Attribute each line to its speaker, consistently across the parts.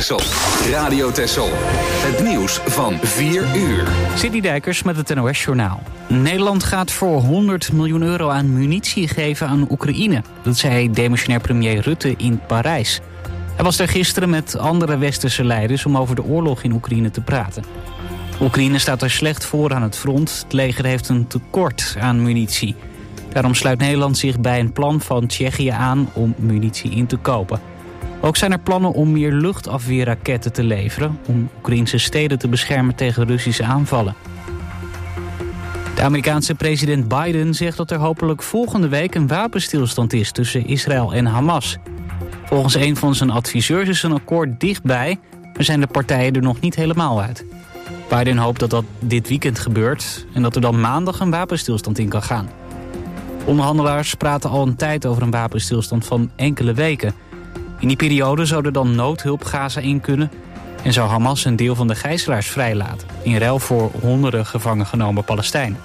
Speaker 1: Texel. Radio Texel. Het nieuws van 4 uur.
Speaker 2: Sidney Dijkers met het NOS-journaal. Nederland gaat voor €100 miljoen aan munitie geven aan Oekraïne. Dat zei demissionair premier Rutte in Parijs. Hij was daar gisteren met andere westerse leiders om over de oorlog in Oekraïne te praten. Oekraïne staat er slecht voor aan het front. Het leger heeft een tekort aan munitie. Daarom sluit Nederland zich bij een plan van Tsjechië aan om munitie in te kopen. Ook zijn er plannen om meer luchtafweerraketten te leveren om Oekraïnse steden te beschermen tegen Russische aanvallen. De Amerikaanse president Biden zegt dat er hopelijk volgende week een wapenstilstand is tussen Israël en Hamas. Volgens een van zijn adviseurs is een akkoord dichtbij, maar zijn de partijen er nog niet helemaal uit. Biden hoopt dat dat dit weekend gebeurt en dat er dan maandag een wapenstilstand in kan gaan. Onderhandelaars praten al een tijd over een wapenstilstand van enkele weken. In die periode zou er dan noodhulp Gaza in kunnen en zou Hamas een deel van de gijzelaars vrijlaten, in ruil voor honderden gevangen genomen Palestijnen.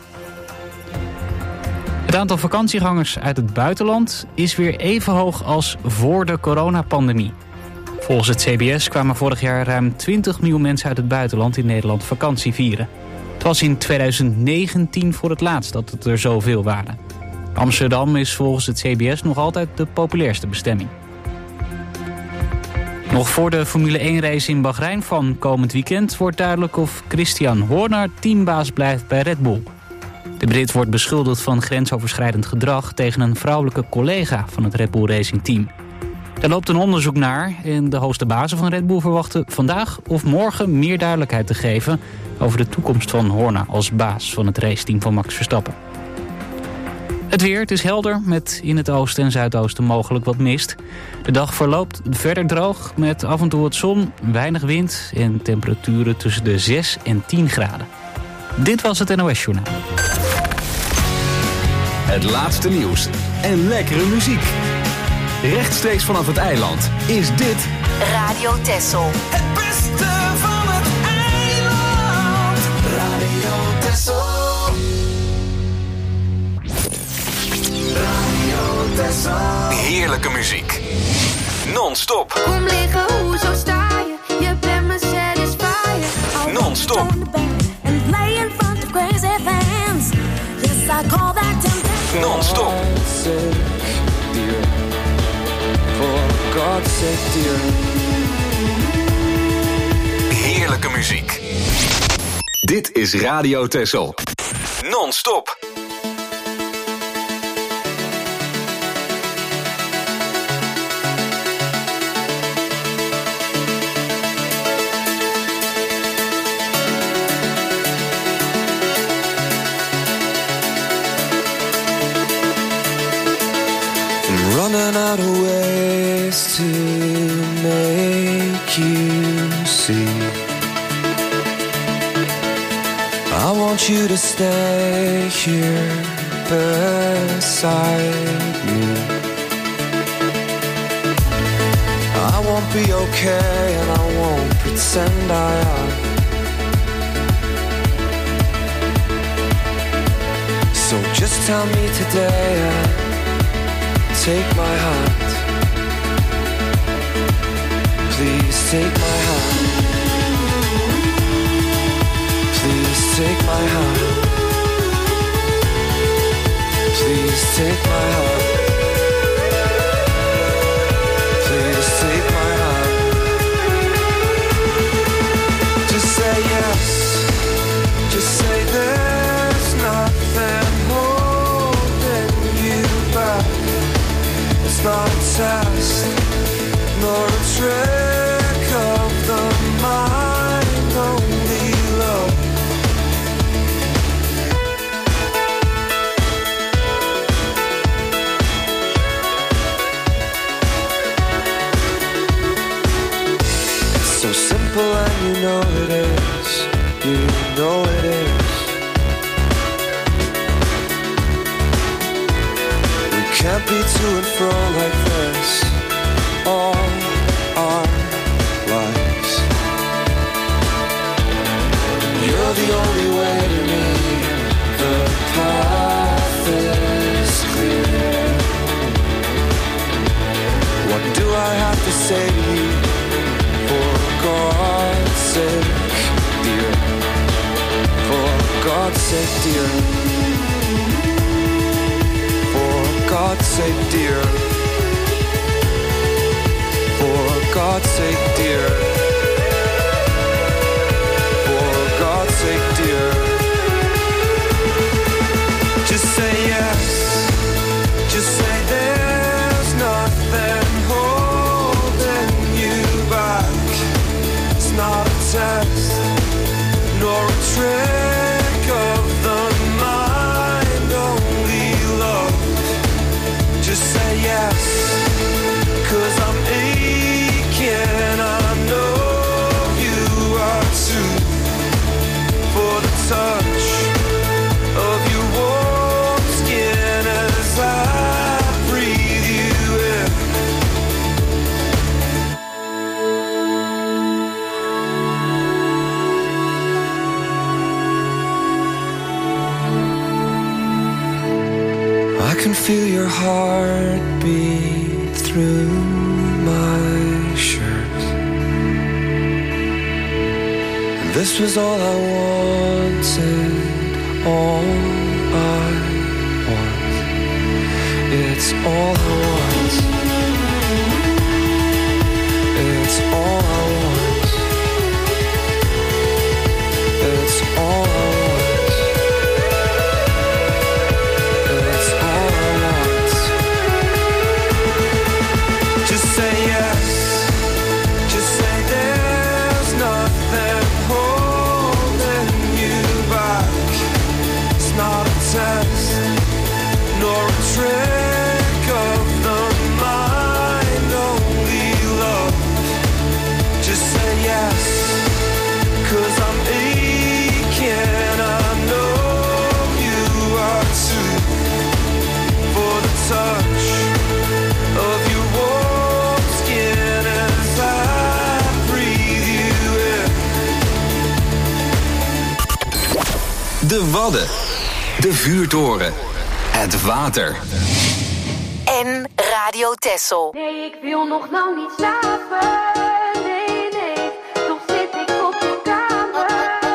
Speaker 2: Het aantal vakantiegangers uit het buitenland is weer even hoog als voor de coronapandemie. Volgens het CBS kwamen vorig jaar ruim 20 miljoen mensen uit het buitenland in Nederland vakantie vieren. Het was in 2019 voor het laatst dat het er zoveel waren. Amsterdam is volgens het CBS nog altijd de populairste bestemming. Nog voor de Formule 1-race in Bahrein van komend weekend wordt duidelijk of Christian Horner teambaas blijft bij Red Bull. De Brit wordt beschuldigd van grensoverschrijdend gedrag tegen een vrouwelijke collega van het Red Bull Racing Team. Daar loopt een onderzoek naar en de hoogste bazen van Red Bull verwachten vandaag of morgen meer duidelijkheid te geven over de toekomst van Horner als baas van het raceteam van Max Verstappen. Het weer, het is helder met in het oosten en zuidoosten mogelijk wat mist. De dag verloopt verder droog met af en toe wat zon, weinig wind en temperaturen tussen de 6 en 10 graden. Dit was het NOS-journaal.
Speaker 1: Het laatste nieuws en lekkere muziek. Rechtstreeks vanaf het eiland is dit
Speaker 3: Radio Texel.
Speaker 4: Het beste van het eiland. Radio Texel. Radio Texel.
Speaker 1: heerlijke muziek. Non-stop.
Speaker 5: Kom liggen, hoezo sta je? Je bent me satisfied.
Speaker 1: Non-stop.
Speaker 5: And play in front of crazy fans. Yes, I call that temptation.
Speaker 1: Non-stop.
Speaker 4: For God's sake, dear.
Speaker 1: Heerlijke muziek. Dit is Radio Texel. Non-stop.
Speaker 4: Running out of ways to make you see. I want you to stay here beside me. I won't be okay and I won't pretend I am. So just tell me today take my hand. Please take my hand. Please take my hand. Please take my hand. Please take my hand. Just say yes. Just say there's nothing holding you back. It's not a test, nor a trick of the mind, only love. It's so simple and you know it is, you know it is. Can't be to and fro like this all our lives. You're the only way to me. The path is clear. What do I have to say to you for God's sake, dear. For God's sake, dear. For God's sake, dear. For God's sake, dear. Just say yes. Just say there's nothing holding you back. It's not a test, nor a trick of the mind, only love. Just say yes, 'cause I'm aching, I know you are too. For the touch of your warm skin as I breathe you in. I can feel your heartbeat through my shirt. And this was all I wanted, all I want. It's all I want. It's all I want. It's all I want. It's all I want. Just say yes. Just say there's nothing holding you back. It's not a test, nor a trick of the mind, only love. Just say yes, 'cause I'm aching, I know you are too. For the touch of your warm skin as I breathe you in.
Speaker 1: De Wadden. De vuurtoren. Het water.
Speaker 3: En Radio Texel.
Speaker 5: Nee, ik wil nog lang niet slapen. Nee, nee, toch zit ik op de kamer.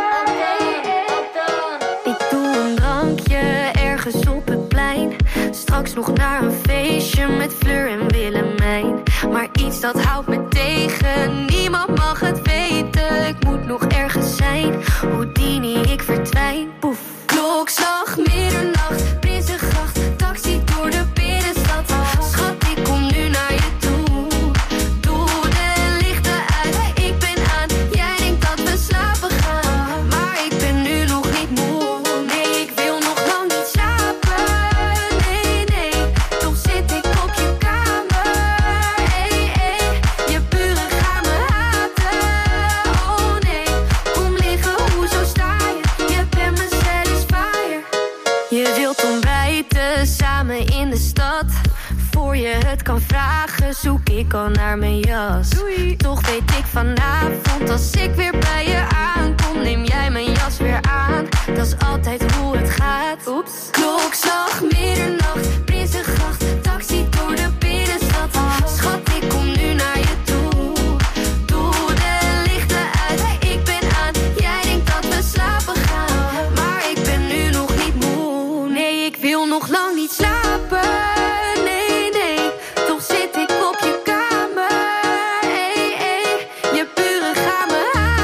Speaker 5: Ik doe een drankje ergens op het plein. Straks nog naar een feestje met Fleur en Willemijn. Maar iets dat houdt me tegen, niemand mag het weten. Ik moet nog ergens zijn, Houdini, ik verdwijn. Poef, klokslag, middernacht, Prinsengracht, taxi door de binnenstad. Schat, ik kom nu naar je toe. Doe de lichten uit, ik ben aan. Jij denkt dat we slapen gaan, maar ik ben nu nog niet moe. Nee, ik wil nog lang niet slapen. Nee, nee, toch zit ik op je kamer. Hey, hey, je buren gaan me haten. Oh nee, kom liggen, hoezo sta je? Je bent mijn satisfier. Je wilt ontbijten samen in de stad. Voor je het kan vragen, zoek ik al naar mijn jas. Doei. Toch weet ik vanavond, als ik weer bij je aankom, neem jij mijn jas weer aan. Dat is altijd hoe het gaat. Oeps. Klokslag, middernacht, Prinsengracht, taxi door de binnenstad. Schat, ik kom nu naar je toe. Doe de lichten uit, ik ben aan. Jij denkt dat we slapen gaan, maar ik ben nu nog niet moe. Nee, ik wil nog lang niet slapen. Nee, nee, toch zit ik op je kamer. Hey, hey, je buren gaan me haten.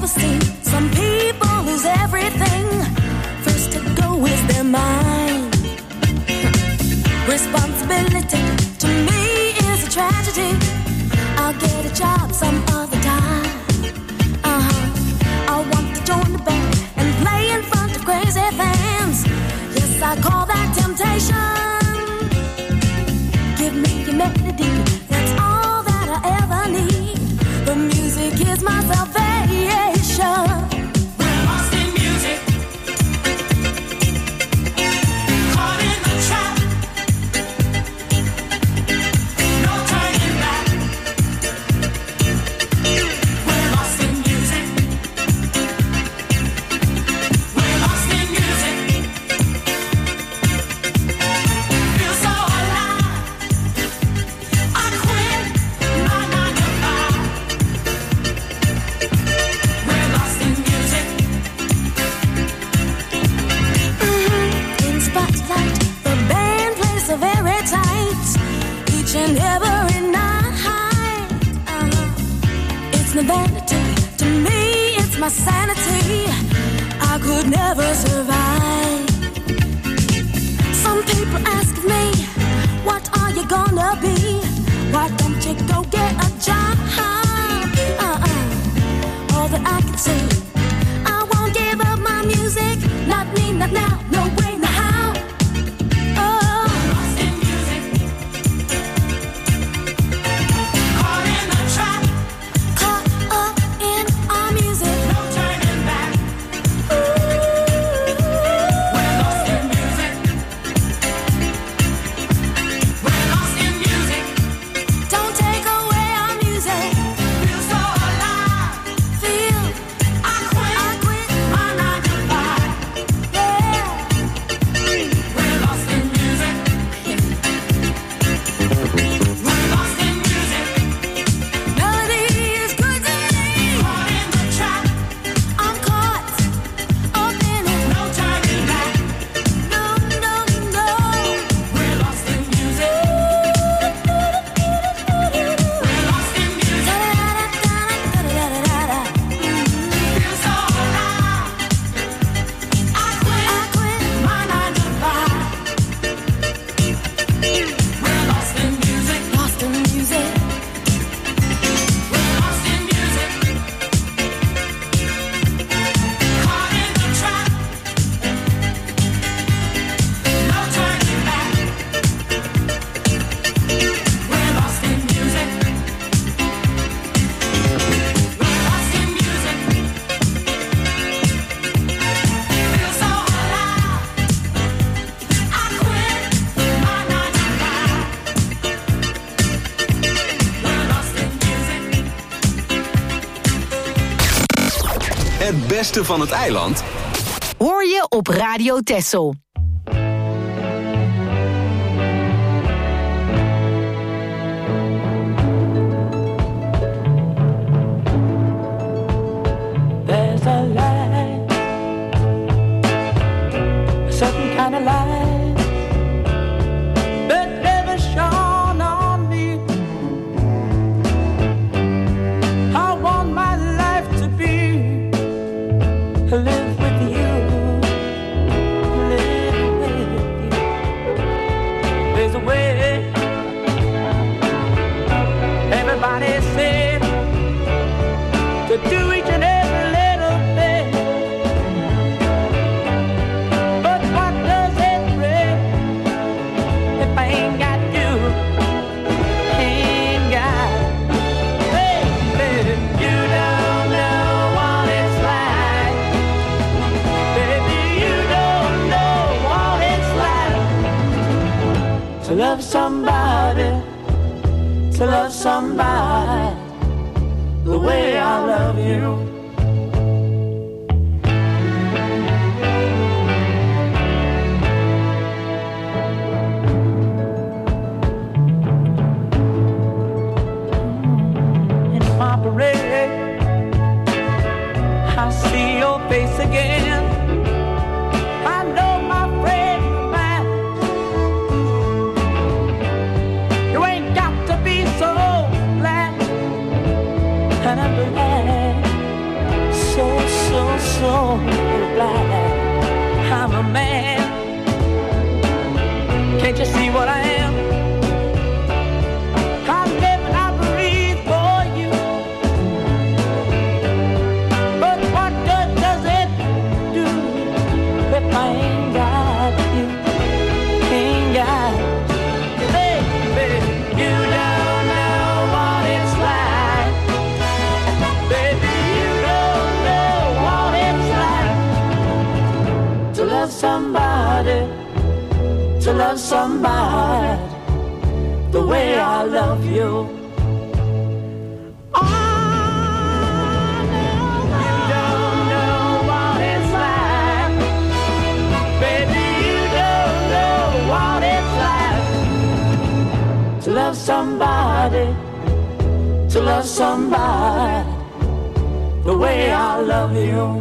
Speaker 6: never seen. Some people lose everything. First to go is their mind. Responsibility to me is a tragedy. I'll get a job some other time. I want to join the band and play in front of crazy fans. Yes, I call that temptation. Give me your melody, that's all that I ever need. The music is my salvation.
Speaker 7: We're lost in music, caught in the trap. No turning back. We're lost in music. We're lost in music. Feel so alive. I quit my 9 to 5. We're lost in music.
Speaker 6: In spotlight, the band plays so very tight. Each and every night. It's no vanity. To me, it's my sanity. I could never survive. Some people ask me, what are you gonna be? Why don't you go get a job? All that I can say, I won't give up my music. Not me, not now, no way, no how. Oh,
Speaker 7: Lost in music, caught in the trap.
Speaker 6: caught up in our music.
Speaker 7: No turning back. We're lost in music. We're lost in music.
Speaker 6: Don't take away our music.
Speaker 7: Feel so alive.
Speaker 6: Feel,
Speaker 7: I quit my 9 to 5.
Speaker 6: yeah.
Speaker 7: We're lost in music. We're lost in music.
Speaker 6: Melody is good to me.
Speaker 7: Caught in the trap.
Speaker 6: I'm caught up in it.
Speaker 7: No turning back.
Speaker 6: No, no, no.
Speaker 7: We're lost in music. We're lost in music.
Speaker 6: Da-da-da-da-da-da-da-da-da.
Speaker 7: Feel so alive. I quit my 9 to 5. We're lost in music.
Speaker 6: Lost in music.
Speaker 7: We're lost in music. Caught in the trap. No turning back. We're lost in music. We're lost in music. Feel so alive. I quit my 9 to 5. We're lost in music.
Speaker 1: Het beste van het eiland
Speaker 3: Hoor je op Radio Texel.
Speaker 8: There's a light, a certain kind of light that never shone on me. I want my life to be live with you, live with you. There's a way. Everybody said to do each and every little thing. But what does it bring if I ain't got you? Ain't got, baby, you don't know what it's like. Baby, you don't know what it's like to love somebody, to love somebody the way I love you. In my parade, I see your face again. I know my friend of mine. You ain't got to be so glad, and I'm glad, so so blind. I'm a man. Can't you see what I am? I live and I breathe for you. But what good does it do if I ain't got you? Ain't got you, baby. You don't know what it's like, baby. You don't know what it's like to love somebody, to love somebody the way I love you. Oh, no, you don't know what it's like, baby. You don't know what it's like to love somebody, to love somebody the way I love you.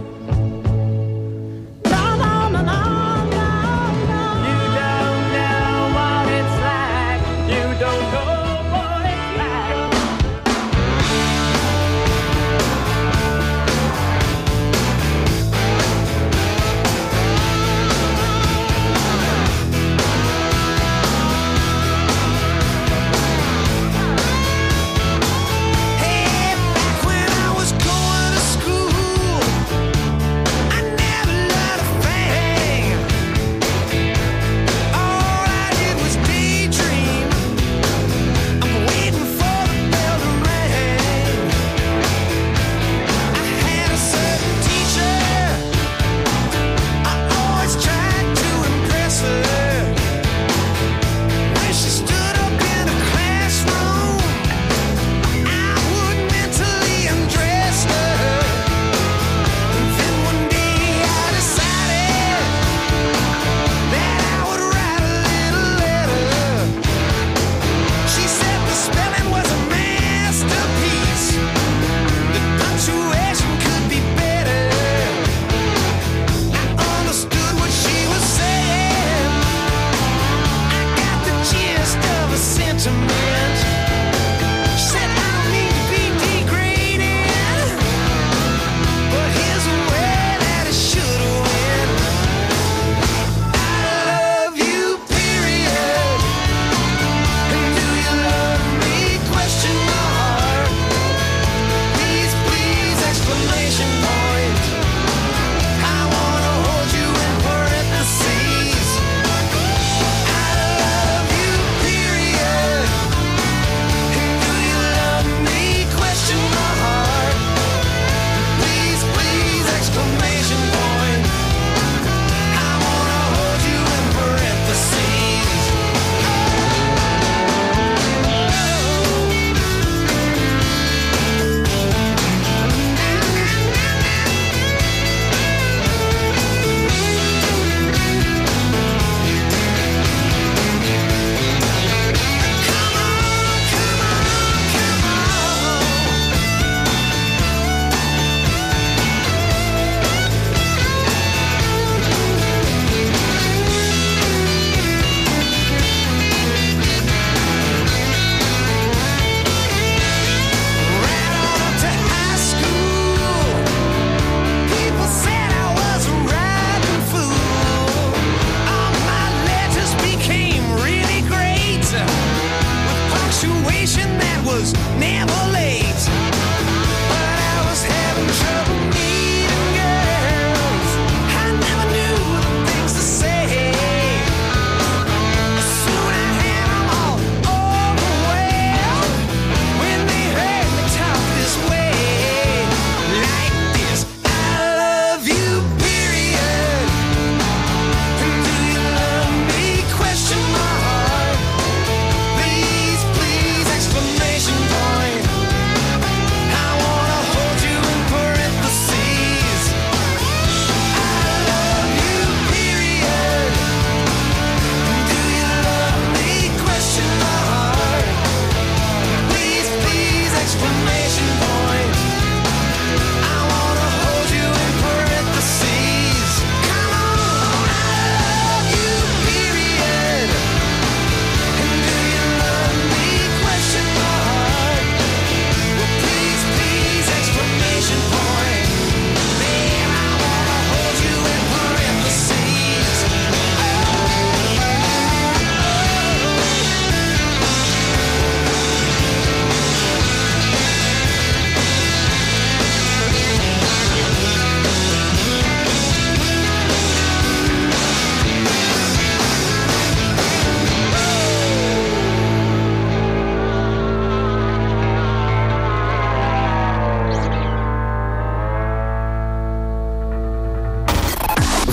Speaker 9: Hey, back when I was going to school,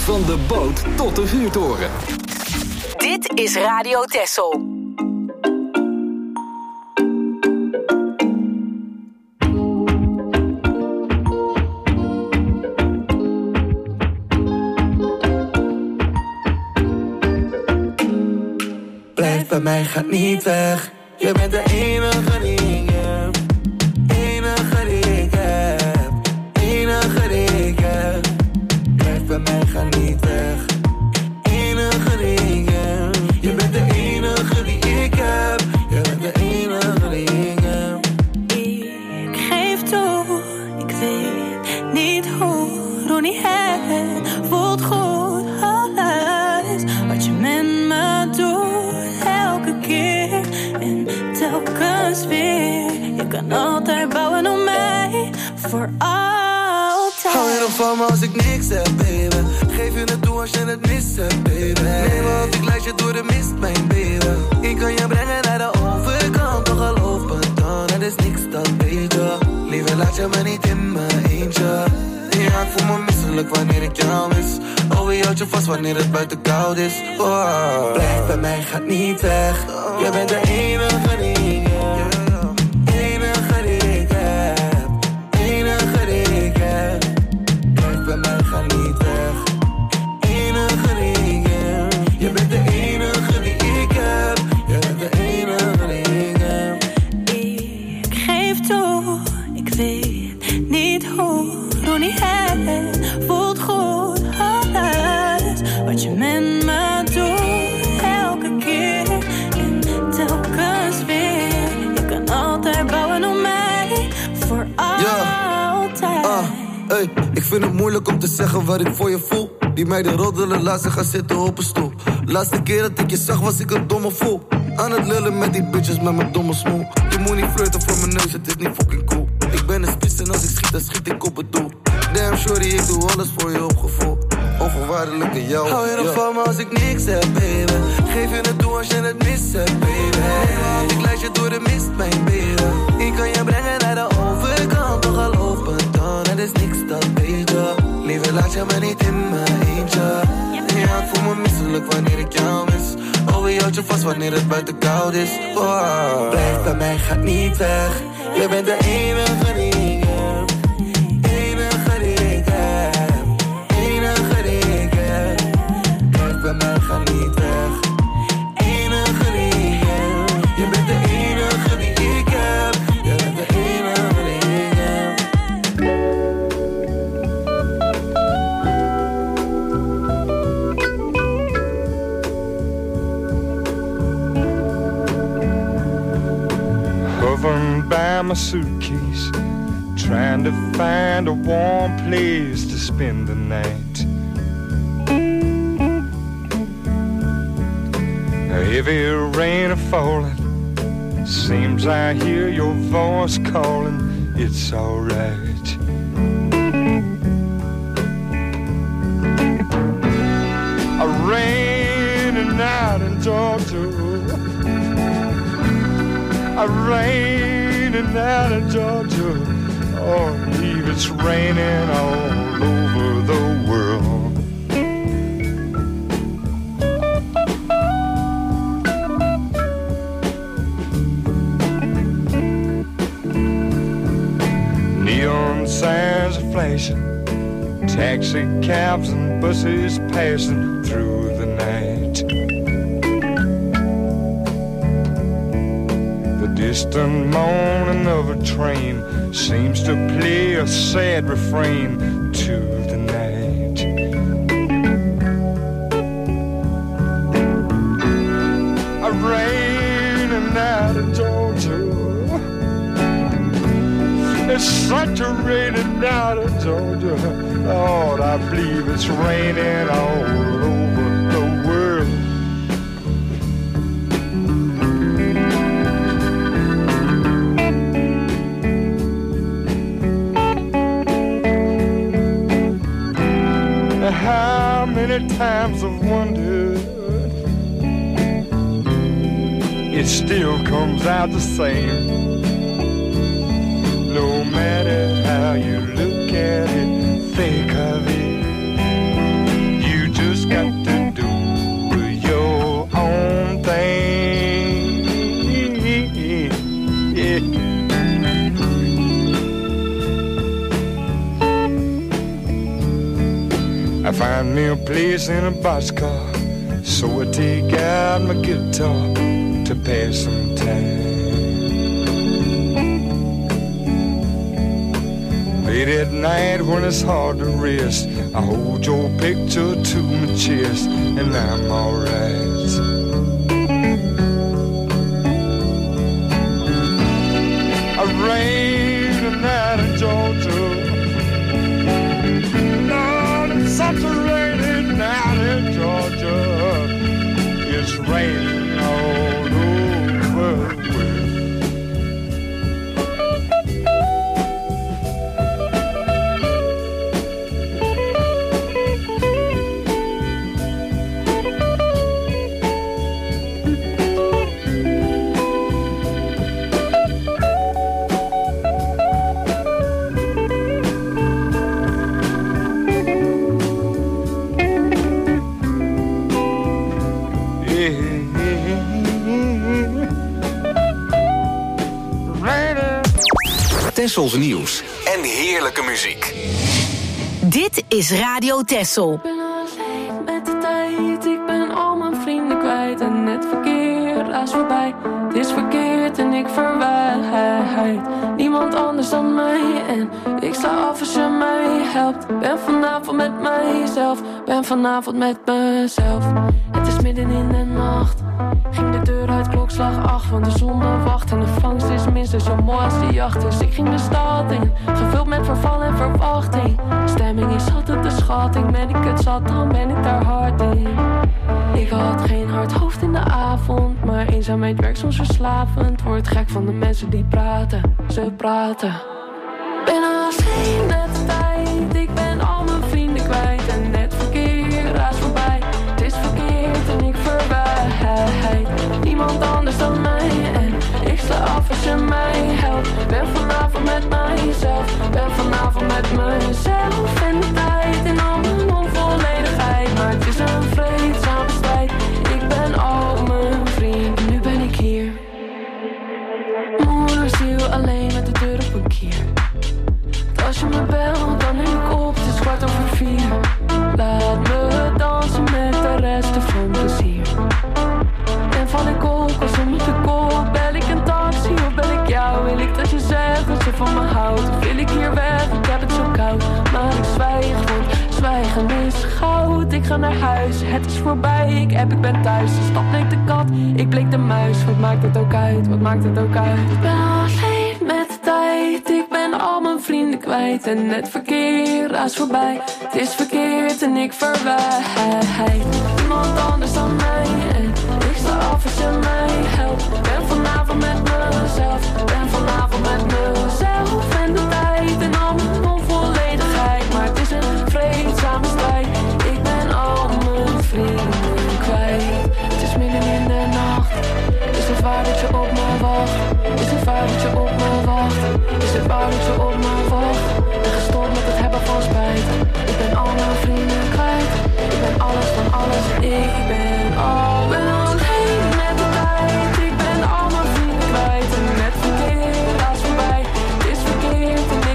Speaker 1: Van de boot tot de vuurtoren.
Speaker 3: Dit is Radio Texel.
Speaker 4: Blijf bij mij, ga niet weg. Je bent de enige die ik heb. Enige die ik heb. Enige die ik heb. Blijf bij mij, ga niet weg. Enige die ik heb. Je bent de enige die ik heb. Je bent de enige die ik heb.
Speaker 6: Ik geef toe, ik weet niet hoe. Doe niet het, voelt goed. Alles wat je met me doet, elke keer en telkens weer. Je kan altijd bouwen op mij, voor altijd.
Speaker 4: Hou je nog van me als ik niks heb, baby? Geef je het toe als je het mis hebt, baby. Neem me op, ik leid je door de mist, mijn baby. Ik kan je brengen naar de overkant, toch geloof me dan, het is niks dan beter. Liever laat je me niet in mijn eentje. Ja, ik voel me misselijk wanneer ik jou mis. Oh, je houdt je vast wanneer het buiten koud is. Oh. Blijf bij mij, gaat niet weg. Je bent de enige die ik heb. Enige die ik heb. Enige die ik heb. Blijf bij mij, ga niet weg. Enige die ik heb. Je bent de enige die ik heb. Je bent de enige die ik heb.
Speaker 6: Ik geef toe, ik weet niet hoe. Doe niet het, voelt goed. Alles wat je met me doet, elke keer en telkens weer. Je kan altijd bouwen op mij, voor altijd.
Speaker 4: Hey, ik vind het moeilijk om te zeggen wat ik voor je voel. Die meiden roddelen, laat ze gaan zitten op een stoel. Laatste keer dat ik je zag was ik een domme fool. Aan het lullen met die bitches met mijn domme smoel. Je moet niet flirten voor mijn neus, het is niet fucking cool. Ik ben een spits en als ik schiet, dan schiet ik op het doel. Damn shorty, ik doe alles voor je op gevoel. Onvoorwaardelijk in jou. Hou je nog van me als ik niks heb, baby? Geef je het toe als je het mis hebt, baby. Want ik leid je door de mist, mijn baby. Ik kan je brengen naar de overkant, toch geloof me dan, het is niks dan beter. Liever laat je me niet in mijn eentje. Ja, ik voel me misselijk wanneer ik jou mis. Oh, je houdt je vast wanneer het buiten koud is. Oh. Blijf bij mij, gaat niet weg. Je bent de enige die ik heb. Enige die ik heb. Enige die ik heb. Blijf bij mij, ga niet weg. Enige die ik heb. Je bent de enige die ik heb. Je bent de enige die ik heb.
Speaker 9: Hovering by my suitcase, trying to find a warm place to spend the night. Heavy rain is falling, seems I hear your voice calling, it's alright. A rainy night in Georgia, a rainy night in Georgia. Oh, I believe it's raining all over the world. Neon signs are flashing, taxi cabs and buses passing through the night. Distant moaning of a train seems to play a sad refrain to the night. A rainy night in Georgia. It's such a rainy night in Georgia. Lord, I believe it's raining all over the world. How many times I've wondered, it still comes out the same. No matter how you look at it, think of it, you I find me a place in a boxcar, so I take out my guitar to pass some time. Late at night when it's hard to rest, I hold your picture to my chest and I'm alright. I rain a night in Georgia. Lord, it's such a rainy night in Georgia. It's raining all over the world.
Speaker 1: Tessels nieuws en heerlijke muziek.
Speaker 3: Dit is Radio Tessel.
Speaker 5: Ik ben alleen met de tijd, ik ben al mijn vrienden kwijt. En het verkeer raast voorbij, het is verkeerd en ik verwijt. Niemand anders dan mij en ik sta af als je mij helpt. Ben vanavond met mijzelf, ben vanavond met mezelf. Het is midden in de nacht, ging de deur uit klokslag 8. Want de zon wacht en de vangst is minstens zo mooi als de jacht. Dus ik ging de stad in, gevuld met verval en verwachting. De stemming is altijd de schatting, ben ik het zat dan ben ik daar hard in. Ik had geen hard hoofd in de avond, maar eenzaamheid werkt soms verslavend. Word gek van de mensen die praten, ze praten. Ben alleen met de tijd, ik ben al mijn vrienden kwijt. En het verkeer raast voorbij, het is verkeerd en ik verwijt. Niemand anders dan mij en ik sta af als je mij helpt. Ben vanavond met mijzelf, ben vanavond met mezelf. En de tijd in al mijn onvolledigheid, maar het is een vreedzame strijd. Ik ben al mijn vrienden, nu ben ik hier. Moederziel alleen met de deur op een kier. Als je me belt, dan neem ik op, het is 4:15. Laat me dansen met de resten van plezier. En val ik op, als we moeten kop, bel ik een taxi of bel ik jou. Wil ik dat je zegt dat je van me houdt, of wil ik hier weg, ik heb het zo koud. Maar ik zwijg, want zwijgen is goud. Ik ga naar huis, het is voorbij, ik ben thuis. De stad bleek de kat, ik bleek de muis. Wat maakt het ook uit, wat maakt het ook uit? Ik ben alleen met de tijd, ik ben al mijn vrienden kwijt. En het verkeer raast voorbij, het is verkeerd en ik verwijt. Niemand anders dan mij en ik sta af als je mij helpt. Ben vanavond met mezelf, ben vanavond met mezelf. En de tijd en al mijn onvolledigheid, maar het is een vreedzame strijd. Ik ben al mijn vrienden kwijt. Het is midden in de nacht, is het waar dat je op me wacht? Is het waar dat je op me wacht? Is het waar dat je op me wacht? Ben gestopt met het hebben van spijt. Ik ben al mijn vrienden kwijt. Ik ben alles van alles, ik ben al alleen met de tijd. Ik ben al mijn vrienden kwijt. En het verkeer raast voorbij, het is verkeerd en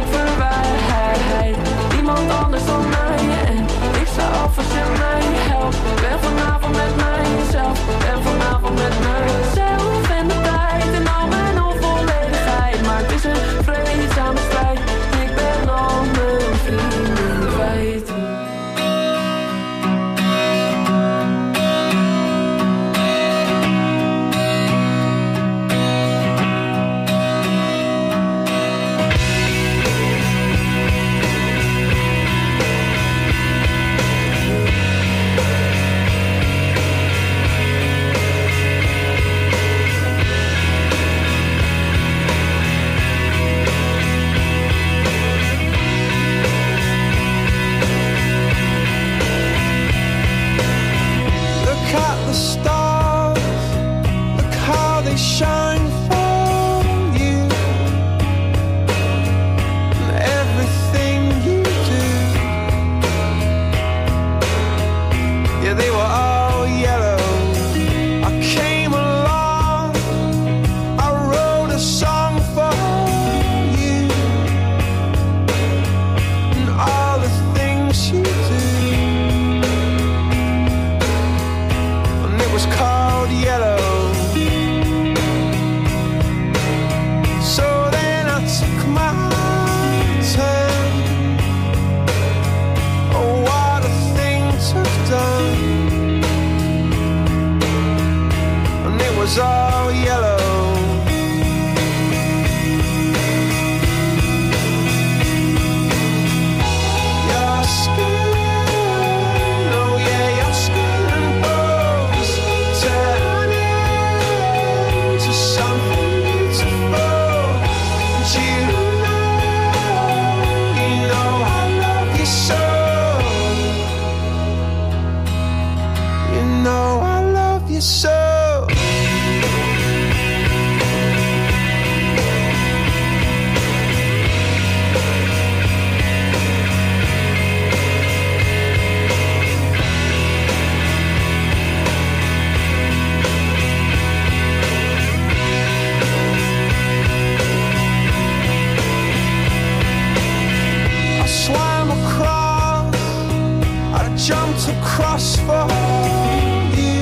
Speaker 10: jumped across for you.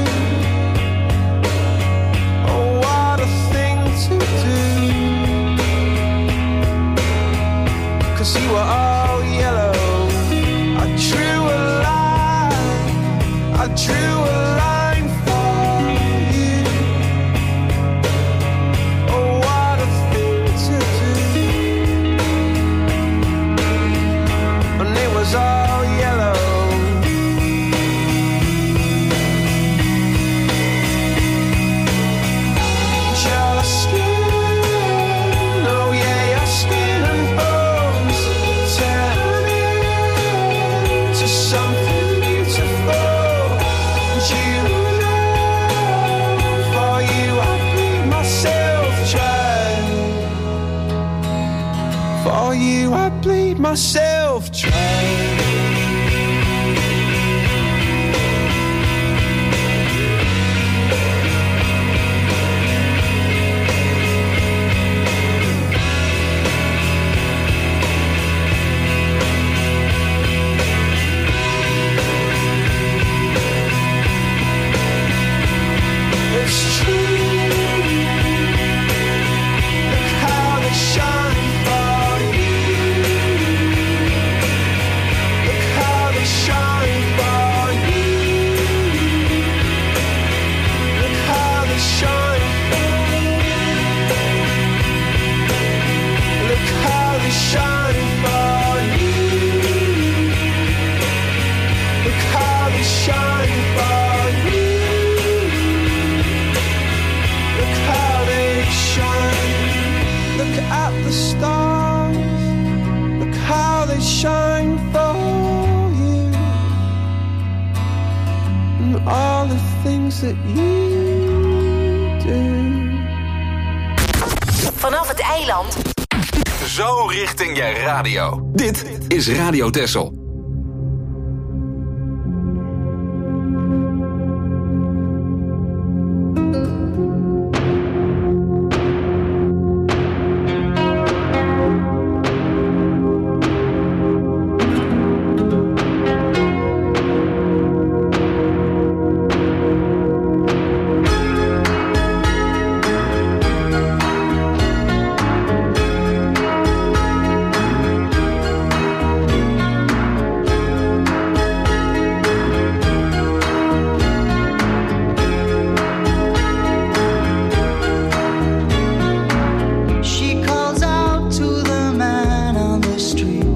Speaker 10: Oh, what a thing to do. 'Cause you were all yellow. I drew a line for you. Oh, what a thing to do. And it was all yellow. Your skin, oh yeah, your skin and bones turn into something beautiful. You, for you I bleed myself dry. For you I bleed myself dry. It's true. Look how they shine for you. Look how they shine for you. Look how they shine for you. Look how they shine for you. Look how they shine for you. Look how they shine. Look at the stars. Look how they shine for you. And all the things that you do.
Speaker 3: Vanaf het eiland.
Speaker 1: Zo richting je radio. Dit is Radio Texel.
Speaker 11: She calls out to the man on the street.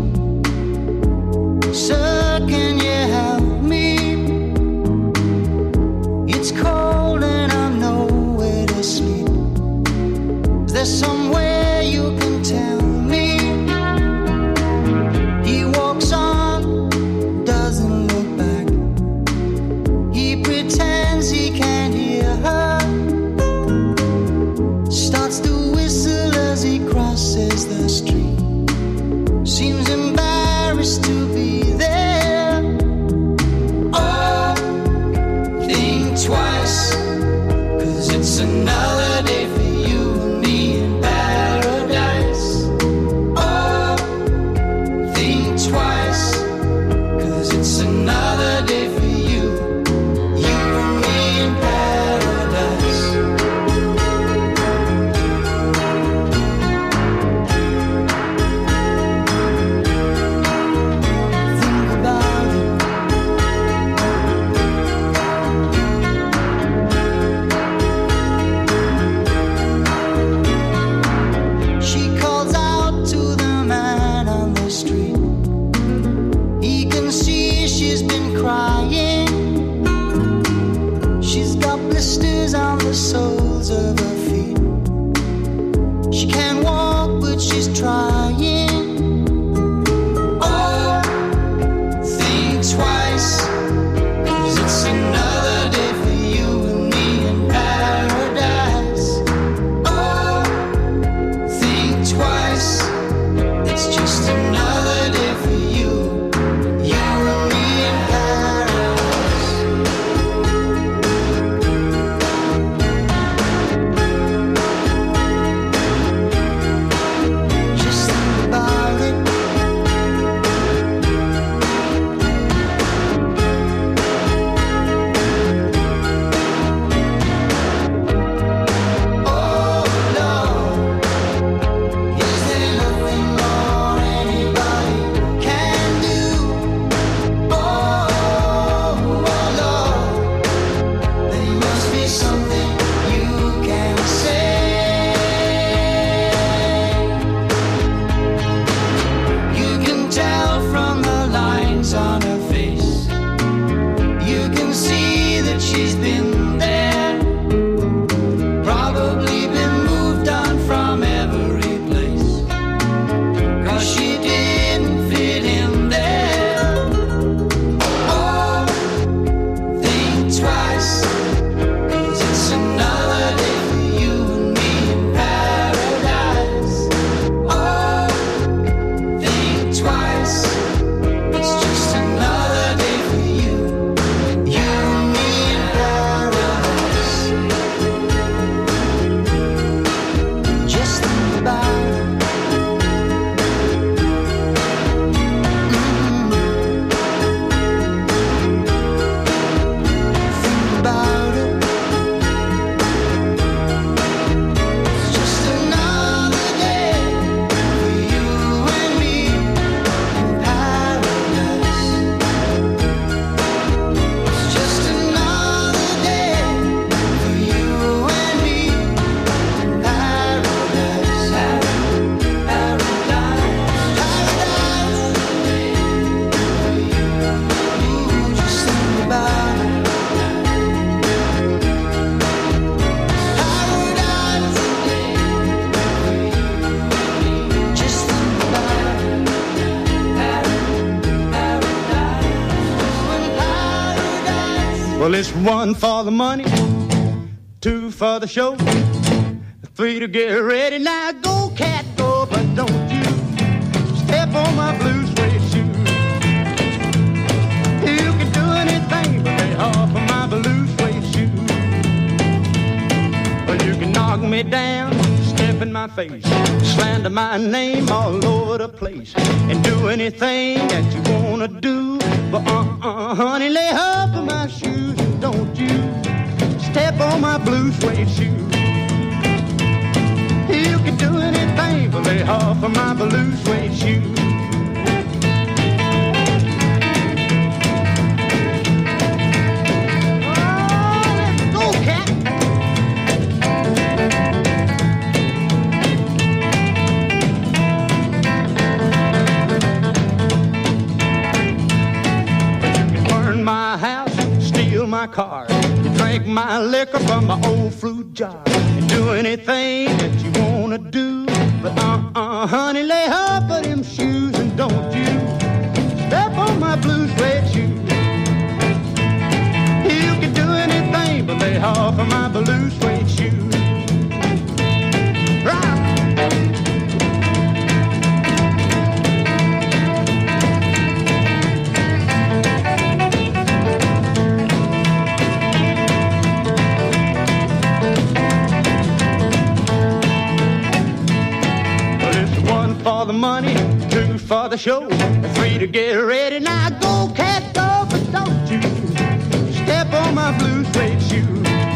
Speaker 11: Sir, can you help me? It's cold and I'm nowhere to sleep. Is there somewhere you can tell me? He walks on, doesn't look back. He pretends he can't hear her. Starts to whistle as he crosses the street. Seems embarrassed to be there. Oh, think twice, 'cause it's another day for you and me in paradise. Oh, think twice, 'cause it's another day for you and me in paradise. Think about it. She calls out to the man on the street. He can see she's been crying. She's got blisters on the soles of her feet. She can't walk, but she's trying. Oh, think twice, 'cause it's another day for you and me in paradise. Oh, think twice, it's just another day for you and me in paradise.
Speaker 12: Well, it's 1 for the money, 2 for the show, 3 to get ready. Now go, cat, go, but don't you step on my blue suede shoe. You can do anything but lay off of my blue suede shoe. Well, you can knock me down, step in my face, slander my name all over the place, and do anything that you wanna do. But honey, lay off of my shoes and don't you step on my blue suede shoe. You can do anything but lay off of my blue suede shoe. My house, steal my car, you drink my liquor from my old fruit jar, and do anything that you wanna do. But honey, lay off of them shoes and don't you step on my blue suede shoe. You can do anything but lay off of my blue suede shoe. Right. For the money, 2 for the show, 3 to get ready. Now go, cat, go, but don't you step on my blue suede shoe.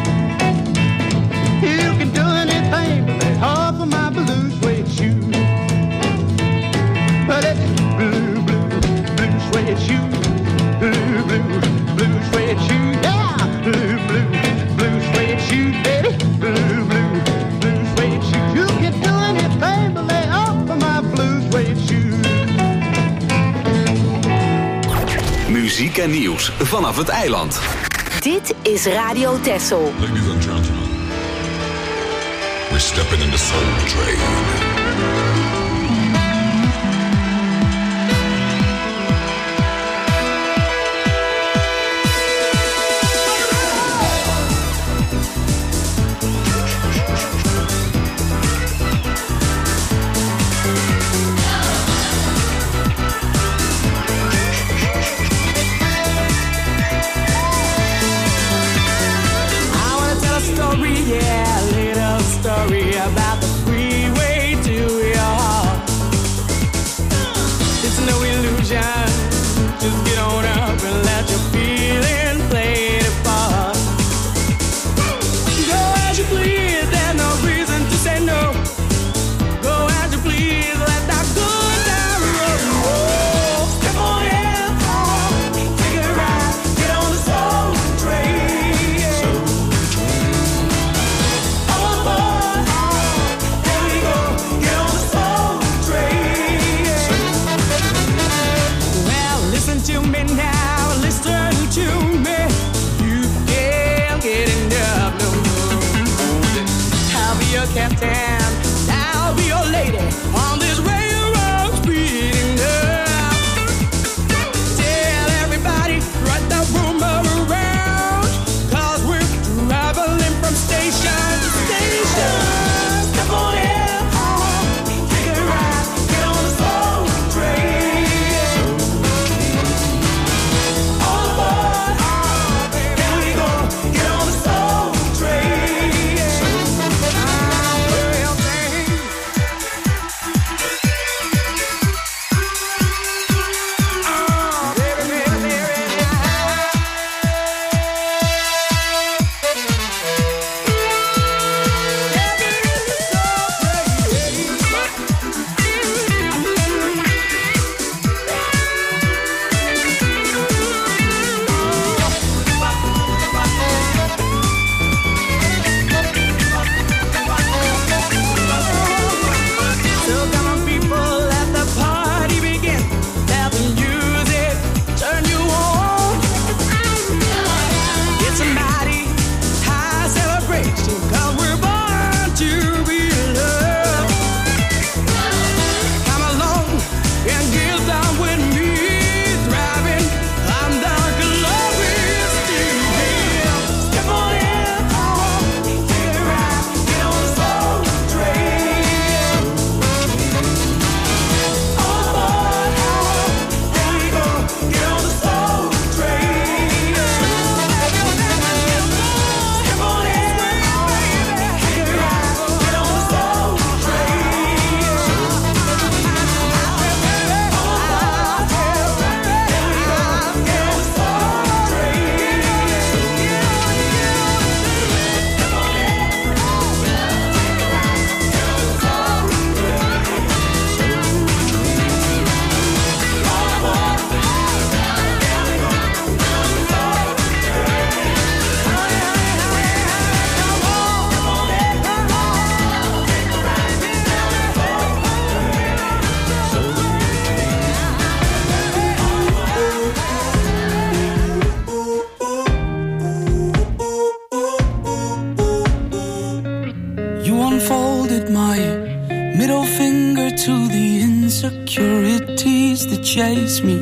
Speaker 12: You can do anything but lay off of my blue suede shoe. But it's blue, blue, blue suede shoe. Blue, blue, blue suede shoe. Yeah, blue, blue, blue suede shoe, baby. Blue, blue, blue suede shoe. You can do anything but lay off of my blue suede shoe.
Speaker 1: Muziek en nieuws vanaf het eiland.
Speaker 3: Dit is Radio Texel.
Speaker 13: Ladies and gentlemen, we're stepping in the Soul Train.
Speaker 8: About the freeway to your heart. It's no illusion. Just get on up and let your feeling play the part. Go as you please, there's no reason to say no. Go as you please, let that good time roll. Step on in, take a ride, get on the soul train. All aboard. To me now, listen to me. You can't get enough no more. I'll be your captain, I'll be your lady on this railroad speeding up. Tell everybody, right the rumor around, 'cause we're traveling from station to station. Step on in, take a ride, get on the soul train.
Speaker 14: chase me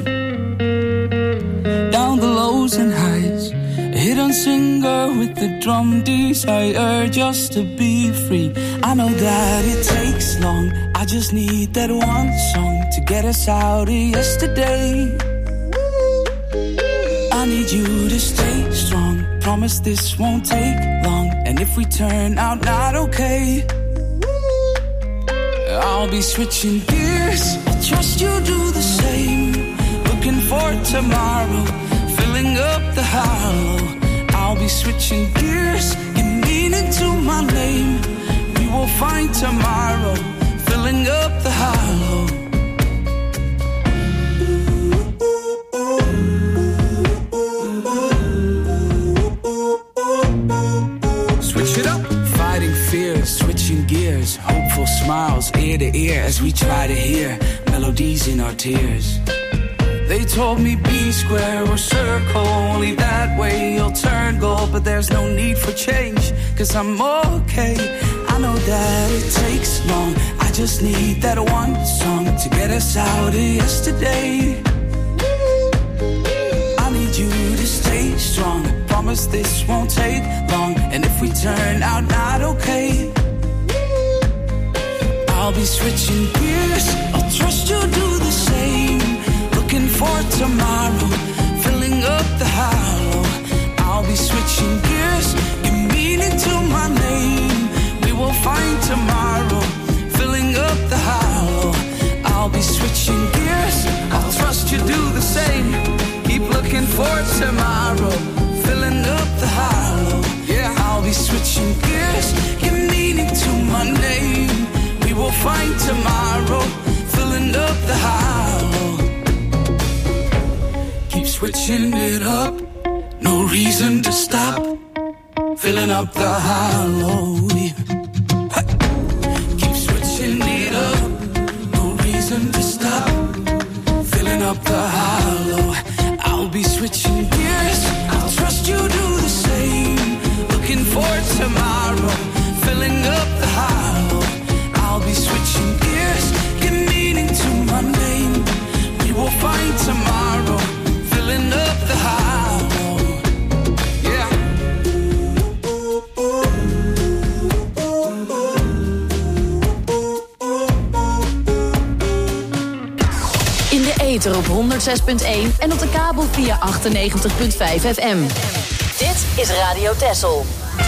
Speaker 14: down the lows and highs. A hidden singer with the drum desire just to be free. I know that it takes long. I just need that one song to get us out of yesterday. I need you to stay strong. Promise this won't take long. And if we turn out not okay, I'll be switching gears. I trust you do the same. Looking for tomorrow, filling up the hollow. I'll be switching gears, give meaning to my name. We will find tomorrow, filling up the hollow. Switch it up. Fighting fears, switching gears. Hopeful smiles ear to ear as we try to hear melodies in our tears. They told me be square or circle, only that way you'll turn gold. But there's no need for change, cause I'm okay. I know that it takes long. I just need that one song to get us out of yesterday. I need you to stay strong. I promise this won't take long. And if we turn out not okay, I'll be switching gears. I'll trust you'll do the same. Looking for tomorrow, filling up the hollow. I'll be switching gears, give meaning to my name. We will find tomorrow, filling up the hollow. I'll be switching gears, I'll trust you do the same. Keep looking for tomorrow, filling up the hollow. Yeah, I'll be switching gears, give meaning to my name. We will find tomorrow, filling up the hollow. Keep switching it up, no reason to stop. Filling up the hollow. Keep switching it up, no reason to stop. Filling up the hollow. I'll be switching gears, I'll trust you do the same. Looking for tomorrow, filling up the hollow. I'll be switching gears, give meaning to my name. We will find tomorrow, filling up the hollow. Yeah.
Speaker 3: In de ether op 106.1 en op de kabel via 98.5 FM. Dit is Radio Texel.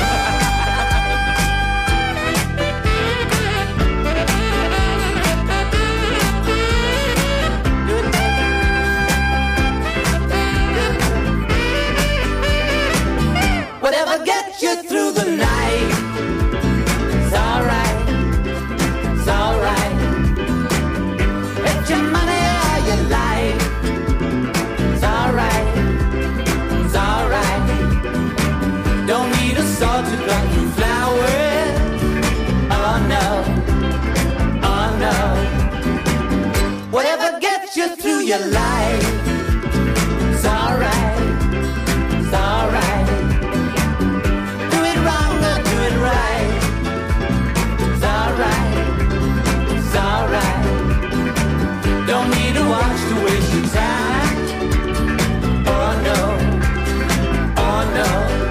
Speaker 8: Whatever gets you through the night, it's alright, it's alright. It's your money or your life, it's alright, it's alright. Don't need a sword to cut through flowers, oh no, oh no. Whatever gets you through your life, it's alright, it's alright. Don't need to watch to waste your time. Oh no, oh no.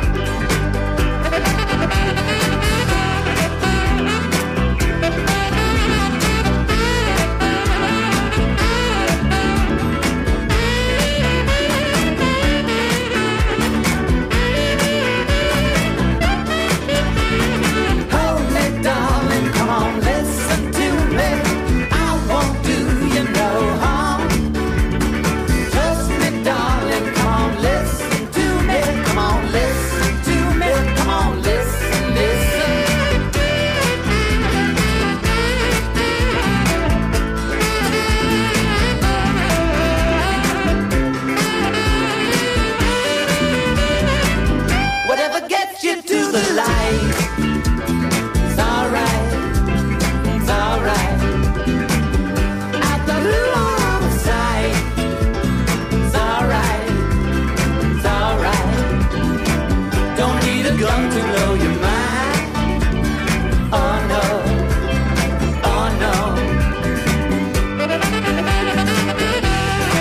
Speaker 8: Hold me, darling, come on, listen to me. I won't do you no harm. Trust me, darling, come on, listen to me. Come on, listen to me. Come on, listen, listen. Whatever gets you to the light, it's alright, it's alright. Out the wrong side, it's alright, it's alright. Don't need a gun to blow your mind. Oh no, oh no.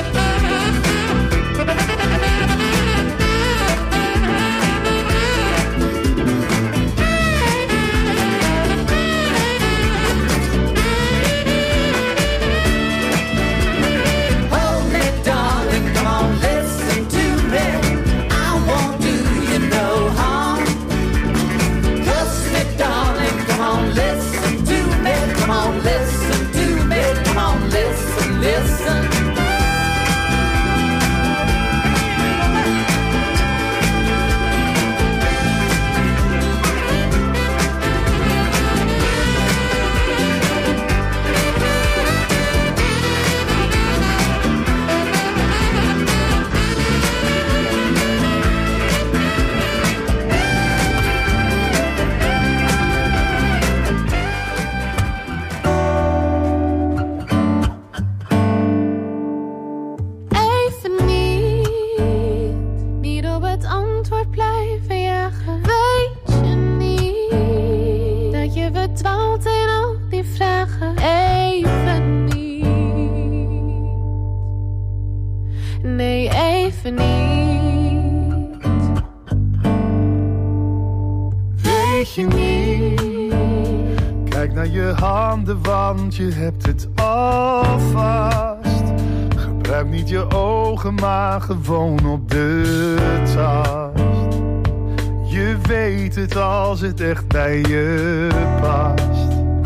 Speaker 15: weet je niet. Kijk naar je handen, want je hebt het alvast. Gebruik niet je ogen, maar gewoon op de tast. Je weet het als het echt bij je past.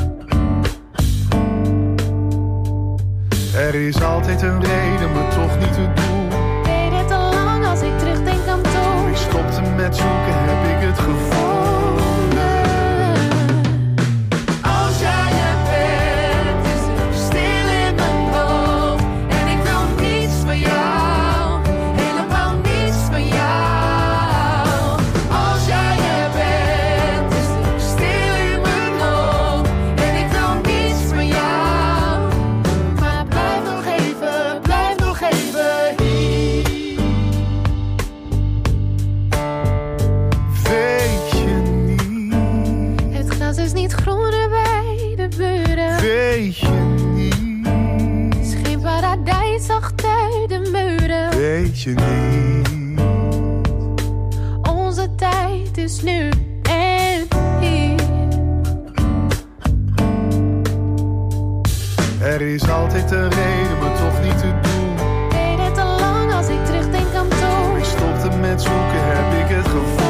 Speaker 15: Er is altijd een reden, maar toch niet het doel.
Speaker 5: Weet het al lang als ik terugdenk aan toen.
Speaker 15: Ik stopte met zoeken, heb ik het gevonden.
Speaker 8: Als jij er bent, is het stil in mijn hoofd. En ik wil niets van jou, helemaal niets van jou. Als jij er bent, is het stil in mijn hoofd. En ik wil niets van jou. Maar blijf nog even hier.
Speaker 15: Weet je niet,
Speaker 5: Het gras is niet groener bij de buren.
Speaker 15: weet je niet,
Speaker 5: Het is geen paradijs achter de muren.
Speaker 15: weet je niet.
Speaker 5: Onze tijd is nu en hier.
Speaker 15: Er is altijd een reden, maar toch niet het doel.
Speaker 5: Weet het al lang als ik terugdenk aan toen.
Speaker 15: Ik stopte met zoeken, heb ik het gevonden.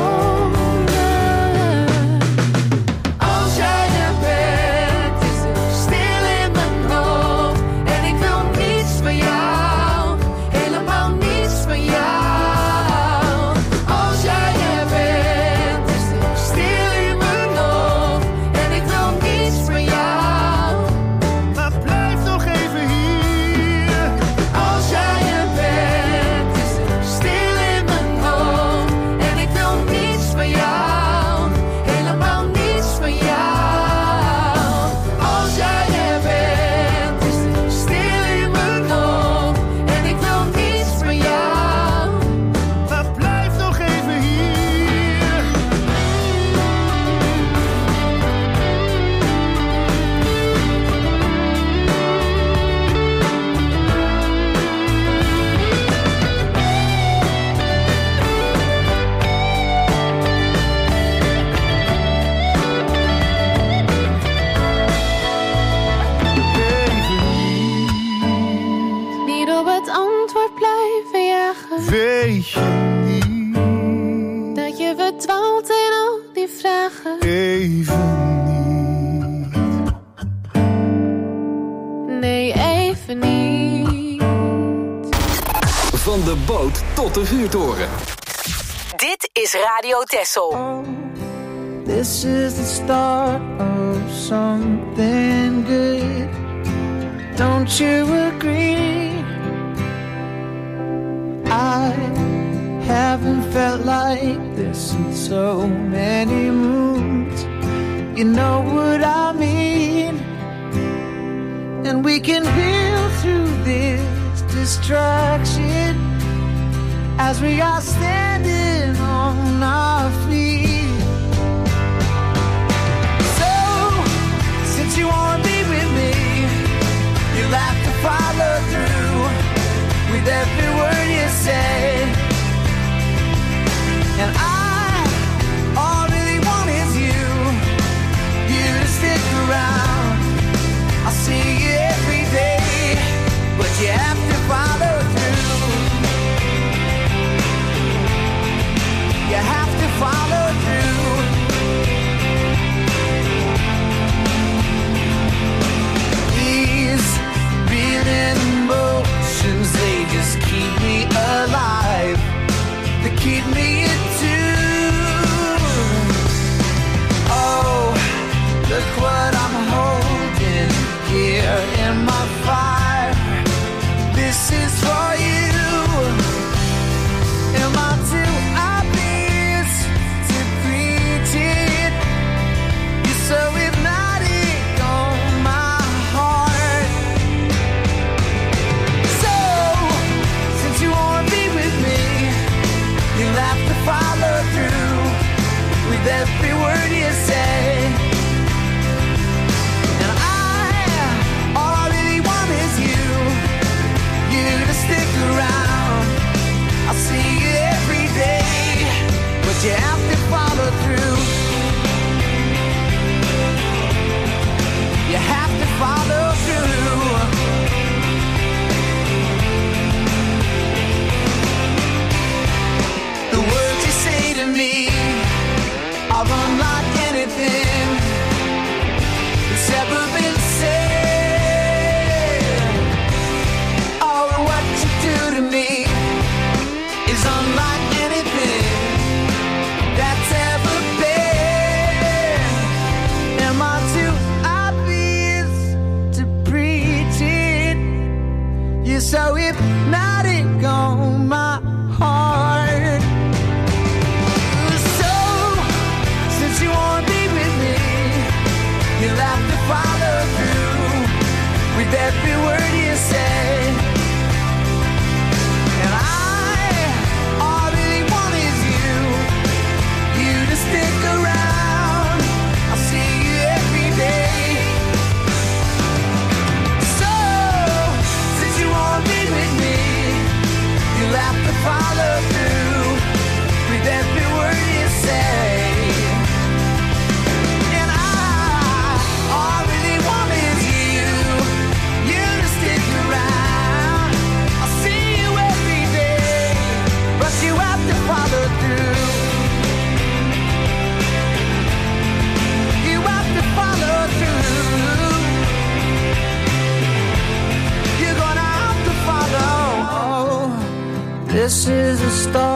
Speaker 8: Als jij er bent, is het stil in mijn hoofd. En ik wil niets van jou, helemaal niets van jou. Als jij er bent, is het stil in mijn hoofd. En ik wil niets van jou.
Speaker 15: Maar blijf nog even hier.
Speaker 8: Als jij er bent, is het stil in mijn hoofd. En ik wil niets van jou, helemaal niets van jou. Als jij er bent, is het stil in mijn hoofd. En ik wil niets van jou.
Speaker 15: Maar blijf nog even hier.
Speaker 5: Niet op het antwoord blijven jagen.
Speaker 15: Weet je niet,
Speaker 5: Dat je verdwaalt in al die vragen.
Speaker 15: even niet.
Speaker 5: Nee, even niet.
Speaker 1: Van de boot tot de vuurtoren.
Speaker 3: Dit is Radio Texel.
Speaker 11: This is the start of something good. Don't you agree? I haven't felt like this in so many moons. You know what I mean? And we can build through this distraction as we are standing on our feet. So, since you wanna be with me, you'll have to follow through with every word you say. And all I really want is you to stick around. I'll see you every day, but you have to follow through. You have to follow through. These reeling emotions, they just keep me alive. They keep me in tune. Oh, look what I'm holding here in my fire. This is for you. Am I too obvious to preach it? You're so hypnotic on my heart. So, since you wanna be with me, you'll have to follow through with every word you say. And all I really want is you to stick around. I'll see you every day, but you have to follow through. have to follow through. You have to follow through. You're gonna have to follow. This is a story